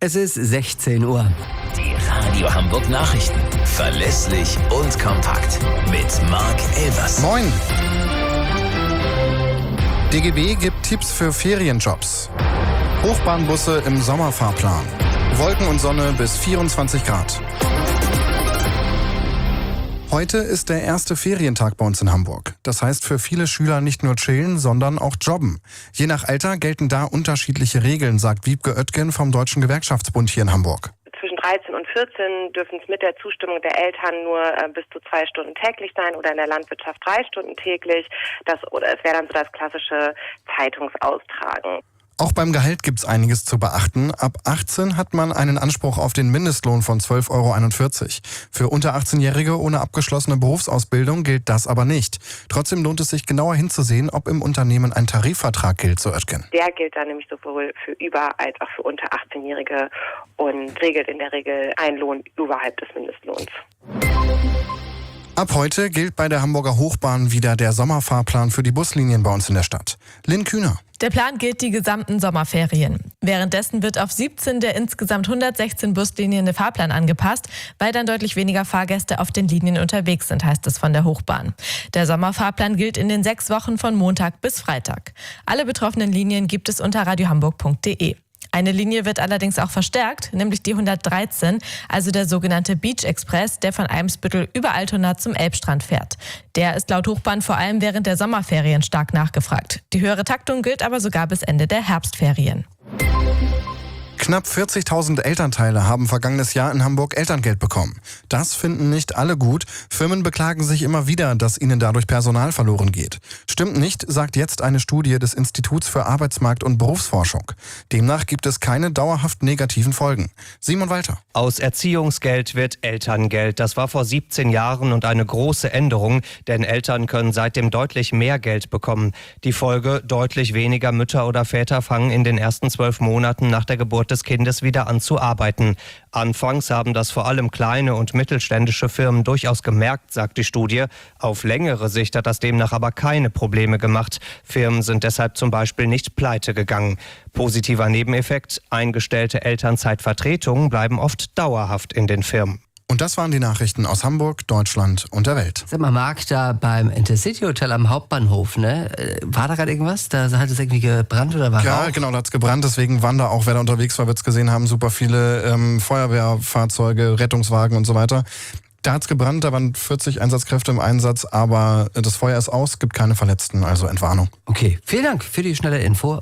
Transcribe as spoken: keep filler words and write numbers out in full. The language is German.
Es ist sechzehn Uhr. Die Radio Hamburg Nachrichten. Verlässlich und kompakt. Mit Marc Elvers. Moin. D G B gibt Tipps für Ferienjobs. Hochbahnbusse im Sommerfahrplan. Wolken und Sonne bis vierundzwanzig Grad. Heute ist der erste Ferientag bei uns in Hamburg. Das heißt für viele Schüler nicht nur chillen, sondern auch jobben. Je nach Alter gelten da unterschiedliche Regeln, sagt Wiebke Oetgen vom Deutschen Gewerkschaftsbund hier in Hamburg. Zwischen dreizehn und vierzehn dürfen es mit der Zustimmung der Eltern nur äh, bis zu zwei Stunden täglich sein oder in der Landwirtschaft drei Stunden täglich. Das, oder es wäre dann so das klassische Zeitungsaustragen. Auch beim Gehalt gibt's einiges zu beachten. Ab achtzehn hat man einen Anspruch auf den Mindestlohn von zwölf Euro einundvierzig. Für unter achtzehnjährige ohne abgeschlossene Berufsausbildung gilt das aber nicht. Trotzdem lohnt es sich genauer hinzusehen, ob im Unternehmen ein Tarifvertrag gilt, so Oetgen. Der gilt dann nämlich sowohl für über- als auch für unter achtzehnjährige und regelt in der Regel einen Lohn überhalb des Mindestlohns. Ab heute gilt bei der Hamburger Hochbahn wieder der Sommerfahrplan für die Buslinien bei uns in der Stadt. Lynn Kühner. Der Plan gilt die gesamten Sommerferien. Währenddessen wird auf siebzehn der insgesamt hundertsechzehn Buslinien der Fahrplan angepasst, weil dann deutlich weniger Fahrgäste auf den Linien unterwegs sind, heißt es von der Hochbahn. Der Sommerfahrplan gilt in den sechs Wochen von Montag bis Freitag. Alle betroffenen Linien gibt es unter radiohamburg punkt de. Eine Linie wird allerdings auch verstärkt, nämlich die hundertdreizehn, also der sogenannte Beach Express, der von Eimsbüttel über Altona zum Elbstrand fährt. Der ist laut Hochbahn vor allem während der Sommerferien stark nachgefragt. Die höhere Taktung gilt aber sogar bis Ende der Herbstferien. Knapp vierzigtausend Elternteile haben vergangenes Jahr in Hamburg Elterngeld bekommen. Das finden nicht alle gut. Firmen beklagen sich immer wieder, dass ihnen dadurch Personal verloren geht. Stimmt nicht, sagt jetzt eine Studie des Instituts für Arbeitsmarkt- und Berufsforschung. Demnach gibt es keine dauerhaft negativen Folgen. Simon Walter. Aus Erziehungsgeld wird Elterngeld. Das war vor siebzehn Jahren und eine große Änderung, denn Eltern können seitdem deutlich mehr Geld bekommen. Die Folge: deutlich weniger Mütter oder Väter fangen in den ersten zwölf Monaten nach der Geburt des Kindes wieder an zu arbeiten. Anfangs haben das vor allem kleine und mittelständische Firmen durchaus gemerkt, sagt die Studie. Auf längere Sicht hat das demnach aber keine Probleme gemacht. Firmen sind deshalb zum Beispiel nicht pleite gegangen. Positiver Nebeneffekt: eingestellte Elternzeitvertretungen bleiben oft dauerhaft in den Firmen. Und das waren die Nachrichten aus Hamburg, Deutschland und der Welt. Sag mal, Marc, da beim Intercity Hotel am Hauptbahnhof, ne? War da gerade irgendwas? Da hat es irgendwie gebrannt oder war Ja, Rauch? genau, da hat es gebrannt. Deswegen waren da auch, wer da unterwegs war, wird es gesehen haben, super viele ähm, Feuerwehrfahrzeuge, Rettungswagen und so weiter. Da hat es gebrannt, da waren vierzig Einsatzkräfte im Einsatz, aber das Feuer ist aus, gibt keine Verletzten, also Entwarnung. Okay, vielen Dank für die schnelle Info.